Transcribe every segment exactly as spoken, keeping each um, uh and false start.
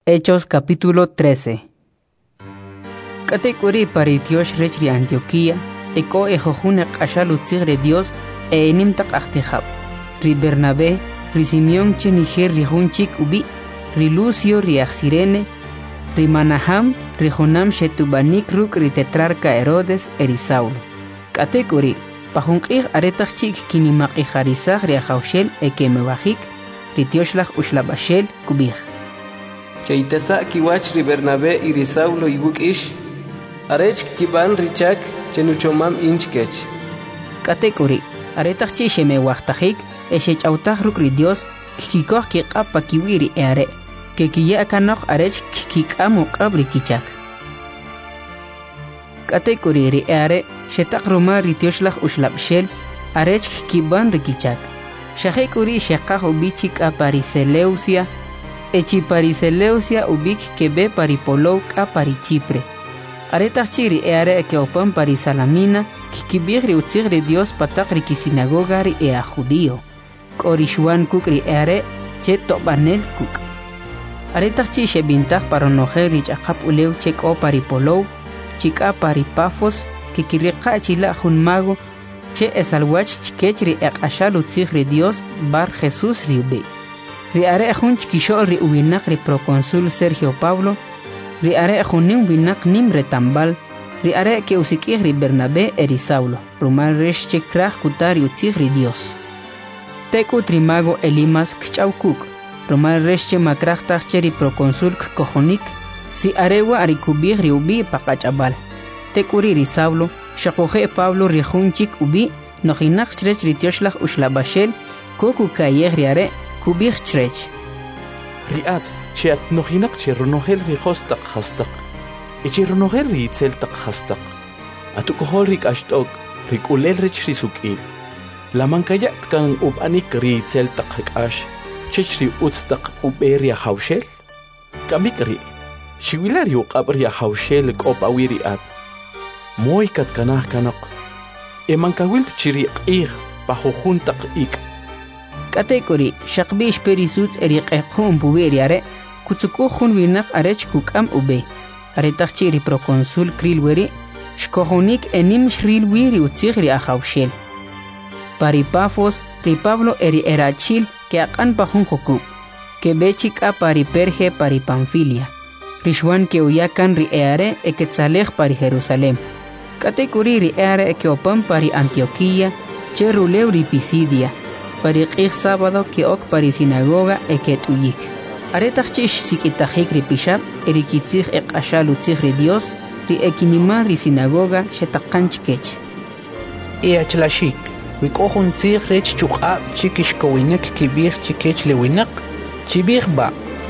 Hechos capítulo trece. Categoría paritiosh rechri Antioquía, eco ejojuna qashalu tigre Dios, e enim tak achtihab. Ri Bernabé, ri Simeón cheniger ri hunchik ubi, ri Lucio ri Axirene, ri Manaham, ri Jonam shetubanik ruk ri tetrarca Herodes eri Saulo. Categoría, pajunqig aretachik kinimaq ijarizag ri ajaushel ekemebajik, ri tioshlach ushlabashel kubij. Chaytasa kiwach ri Bernabé y ri Saulo ibuk ish, arech kiban richak chenuchomam inchkech. Categoría, aretachchi shemewajtajik, eshechautaj ruk ri Dios, kikikoh kiqapa kiwiri eare, que kiya kanok arech kikikamu qabri kichak. Categoría ri eare, shetak roma ri tioshlach ushlabshel, arech kiban ri kichak. Shahekuri shekaj ubichik a Pariseleusia, echi Pariseleusia ubik kebe paripolou a Parichipre. Aretachiri eare que opan Parisalamina, kikibigri utzigri Dios patakri kisinagogari ea judío. Korishuan kukri eare, che tobanel kuk. Aretachi shebintag paronojeri akap uleu chek o paripolou, chika paripafos, kikirika chila junmago, che esalwach chikechri ek ashalu tzigri Dios bar Jesús riube. Ri are ejun chikishol ri ubinak ri proconsul Sergio Pablo, ri are ejunim winak nim retambal, ri are ke usikih ri Bernabé eri Saulo, rumal resh chekraj kutari utzigri Dios. Teku trimago Elimas kchaukuk, rumal resh che makrajtaj cheri proconsul kojonik, si arewa arikubih ri ubi pakachabal. Tekuri ri Saulo, shakoje Pablo rijunchik ubi, nojinak chrech ri tioshlach ushlabashel, koku kayeh ri are, kubih chrech. Riat, cheat nojinak che runogel ri hostak hastak, eche runogel ri itzeltak hastak, atukohol rik ashtok, rik ulel rich risukil. La mankayat kan ubanik ri itzeltak hakash, chech ri utstak uberia haushel? Kamik ri, shiwilari uqabria haushel kopawiri at. Moy kat kanah kanok, e mankawil chiri qih pahujuntak ik. Category, shakbish perisuts eriqehum buberiare, kutsukuhun winak arech kukam ube. Aretachiri proconsul krilweri, shkohunik enim shrilwiri utzigri ahaushel. Paripafos, ri Pablo eri erachil, que akan pahun hokub, que bechik a pariperge paripamfilia. Rishwan que uyakan ri eare e quetzalej pari Jerusalem. Categoría ri eare que opan pari Antioquía, che ruleu ri Pisidia, pari qih sábado que ok pari sinagoga e que tuyik. Aretachchish sikitajik ri pishab, erikitzig e qashal utzig ri Dios, ri ekinima ri sinagoga shetakanchkech. E achlashik, wikohun tzig rech chukab chikishkowinek kibir chikech lewinak, chibir ba.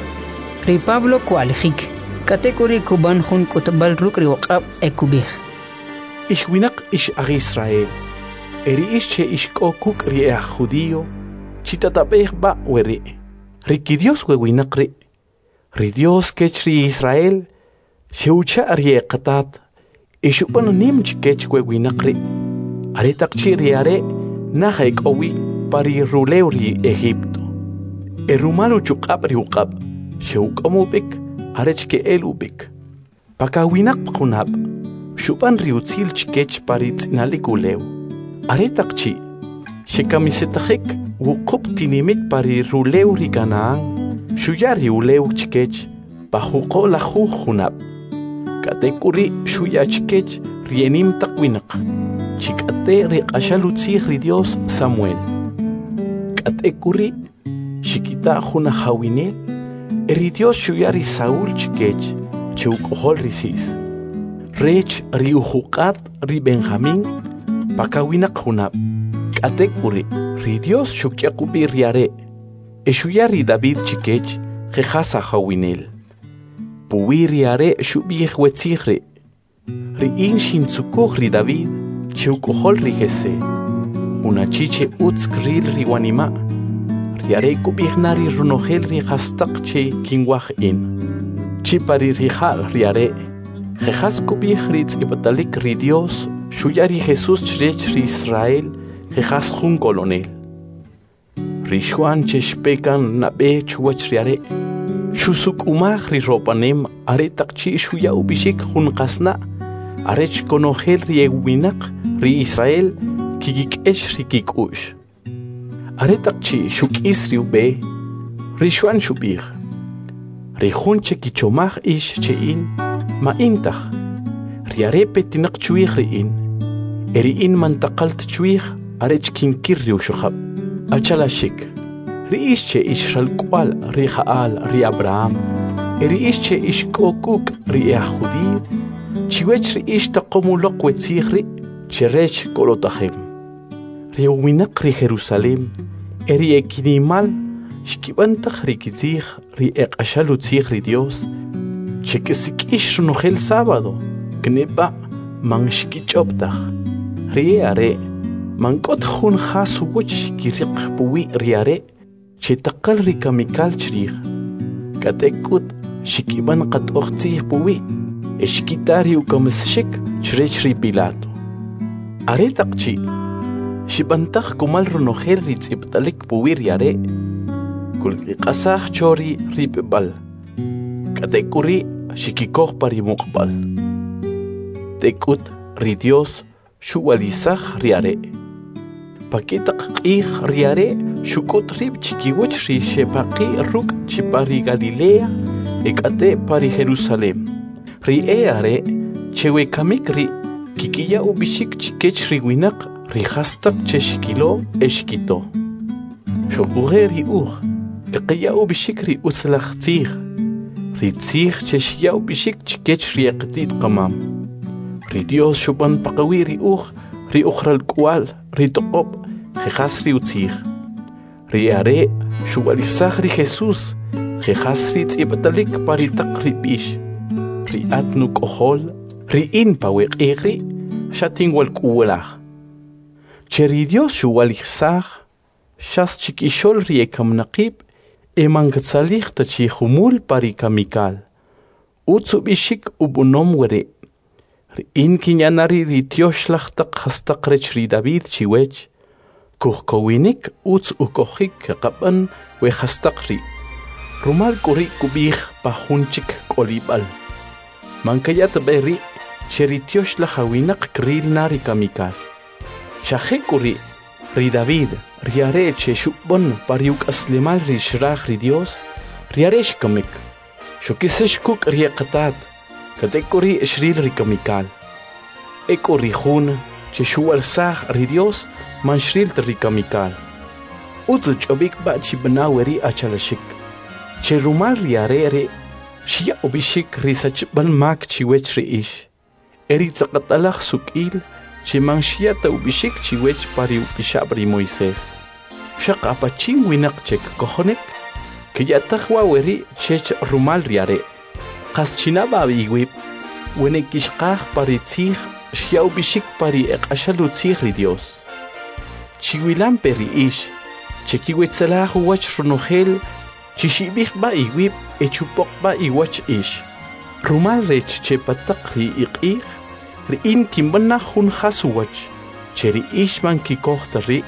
Ri Pablo kualjik, categoría kuban hun kutbal ruk ri waqab e kubir. Ishwinak ish ag Israel, eri ish che ish kokuk ri ea judío, chitatabeh ba weri, riki Dios wewinak ri, ri Dios kech ri Israel, sheucha ri eqatat, ishupan nim chikech wewinak ri, aretak chi ri are, nahek owi pari ruleu ri Egipto, erumalu chukab ri uqab, sheukamubik, arechke elubik, pakawinak kunab, Shupan riutzil chikech parit naliguleu. Aretakchi, shekamisetajek, wukup tinimit pari ruleu riganaan, shuyari uleu chikech, pajuko la jujunab. Katekuri shuya chikech rienim takwinak, chikate reqashalutzig ri Dios Samuel. Katekuri, shikita juna hawinel, eri Dios shuyari Saúl chikech, cheukohol risis. Rech riujukat ri Benjamín, pakawinak junab. Katekuri, ri Dios shukyakubi riare, eshuyari David chikech, jejasa hawinel. Puwi riare shubiyeh wetzigre, ri in shimtsukuh ri David, cheukohol ri Jese. Unachiche utzkril ri wanima, riare kubihnari runogel ri hastakche kingwah in. Chipari rihal riare, Jejas kubih ritz ibatalik ri Dios, shuyari Jesús chrech ri Israel, jejas jun colonel. Rishwan cheshpekan nabe chuachriare, Shusuk umah ri ropanem are takchi shuya ubishik hun qasna arech konohel ri winak ri Israel kigik esh ri kikush. Are takchi shuk isri ube ri shuan shubir. Ri hun che kichomach ish chein ma intach. Ri arepe tinak chuich ri in. Eri in man taqalt chuich arech kinkir ri ushukhab. Achala shik. Ri ish che ish shalkwal ri Jaal ri Abraham. Eri ish che ish kokuk ri Yahudi. Chiwech ri ish taqomulok wetzich ri cherech kolotachem. Ri uwinak ri Jerusalem. Eri ekinimal shkibantach ri kitzich ri eqashalutzich ri Dios. Chekesik ish runochel sábado. Knepa man shkichoptach. Ri are mankot hun khasu wuch kiriq puwi ri are. Chetaqal ri kamikal chrih. Katekut shikiban qat oqtzih puwi. Eshkitari ukamsshik chrech ri Pilato. Are taqchi. Shibantach kumal runoher ri tziptalik puwi ri are. Kulki qasah chori ri pebal. Katekuri shikikoh pari muqbal. Tekut ri Dios shuwalizah ri are. Pakitaq qih ri are. Shukut rib chikiwich ri shepaqi ruk chipari Galilea ekate pari Jerusalem. Ri e are chewe kamik ri kikiya ubishik chikech ri winak ri khastak cheshikilo eshkito. Shokuhe ri uh kikiya ubishik ri uslach tzich. Ri tzich cheshiya ubishik chikech ri aqtit qamam. Ri Dios shuban paqawi ri uh ri ukhral kwal ri toqob khas ri utzich. Ri are shuwalizah ri Jesus khas ri tzipatalik pari taqri bish. Ri atnu kohol ri in paweq iri shatin wal kuwalach. Cheri Dios shuwalizah shas chikishol ri ekam naqib eman gatsalih tachi humul pari kamikal. Utsu bishik ubunom were. Ri in kinyanari ri tioshlach taq khastaq rech ri David chiwech. Kuhkowinik uts ukohik qaban we khastaqri. Rumal kuri kubih pahunchik kolibal. Mankayat beri sheritiosh la hawinak kril nari kamikal. Shahe kuri ri David riare che shubon pariuk aslimal ri shrach ri Dios riaresh kamik. Shokisesh kuk riaqatat katekuri shril ri kamikal. Ekuri hun che shual sah ri Dios man shril ri kamikal. Utuch obik ba chibnaweri achalashik. Che rumal riare re shia obishik risach ban mak chiwech ri ish. Eri tzaqatalach sukil che man shia ta obishik chiwech pari upishabri Moises. Shaq apachim winak chek kohonek que ya tajwa weri chech rumal riare. Qas chinaba biwib wenekishqaj pari tzij shia obishik pari eqashalu tzij ri Dios. Chiwilan peri ish chekiwetzalah wach runohel chishibih ba iwib echupok ba iwach ish. Rumal rech che patak ri iqih ri in kimbana hun khasuwach cheri ish man kikohta ri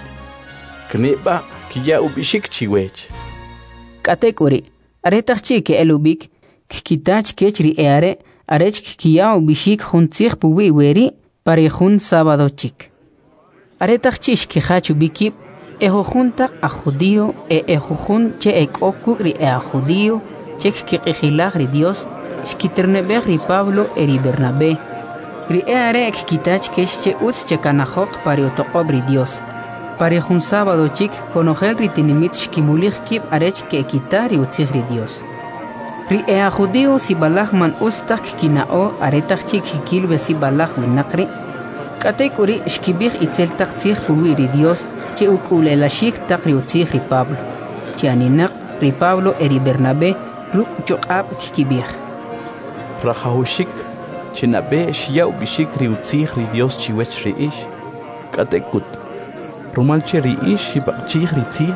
kneba kiya ubishik chiwech. Katekuri aretach chi ke elubik kitach kechri eare arech kiya ubishik hun tzich puwi weri pari hun sábado chik. Aretach chish kihachu bikib ejo junta a judío e ejo jun che ekoku ri a judío che kiqihilag ri Dios shkiternebeg ri Pablo e ri Bernabé ri eare kitach kesh che uts che kanahok pari otoqob ri Dios pari jun sábado chik konogel ri tinimit shkimulig kib arech ke kitari utzig ri Dios ri a judío si balag man ustak kinao aretach chik kilbe si balag winakri katekuri shkibig itzel taqtzig puwi ri Dios che ukule la shik taqri utzig ri Pablo che aninak ri Pablo e ri Bernabé ruk choqab kibig rahahushik chinabe shia ubishik ri utzig ri Dios chiwech ri ish katekut rumal che ri ish shibaqchig ri tzig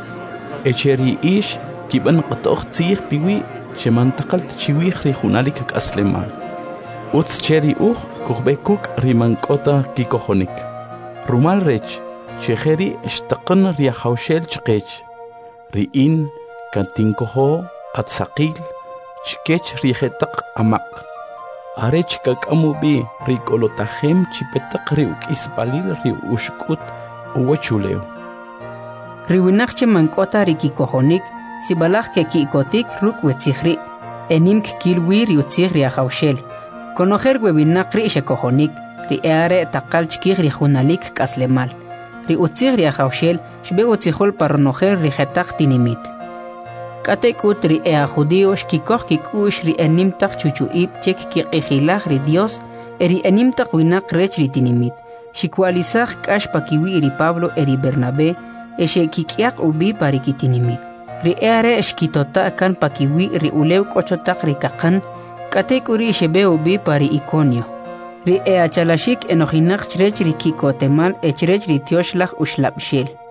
e che ri ish kiban qatoq tzig piwi che mantaqalt chiwig ri hunalik asleman utz che ri uh kuhbekuk ri mankota kikohonik rumal rech Sheheri ishtaqan ri hawshel chqech ri in kantinkoho atsaqil chikech rijetaq amaq arech kakamubi rikolotajem chipetaq riuk'ispalil riushk'ut uwachuleo riwinaqche mank'ota rikikojonik sibalaj ke ki'kotik ruk' wetzijri enimk kilwi riutzij riajawxel konojer webinaq ri xekojonik ri eare taqal chkij rijunalik k'aslemal ri utzij riajawxel xbe utzijol parnojer rijetaq tinimit k'atek'ut ri ea judío xkikoj kik'u'x ri enimtaq chuchu'ib chek kiq'ijilaj ri Dios eri enimtaq winaq rech ri tinimit xikwalisaj k'ax pakiwi ri Pablo eri Bernabé exe kik'yaq ubi pari kitinimit ri eare xkitota kan pakiwi ri ulew k'ochotaq ri kaqan k'atek'u ri xebe ubi pari Iconio ri ea chalashik enojinaq chrech ri kikotemal echrech ri tioxlaj uxlab'xel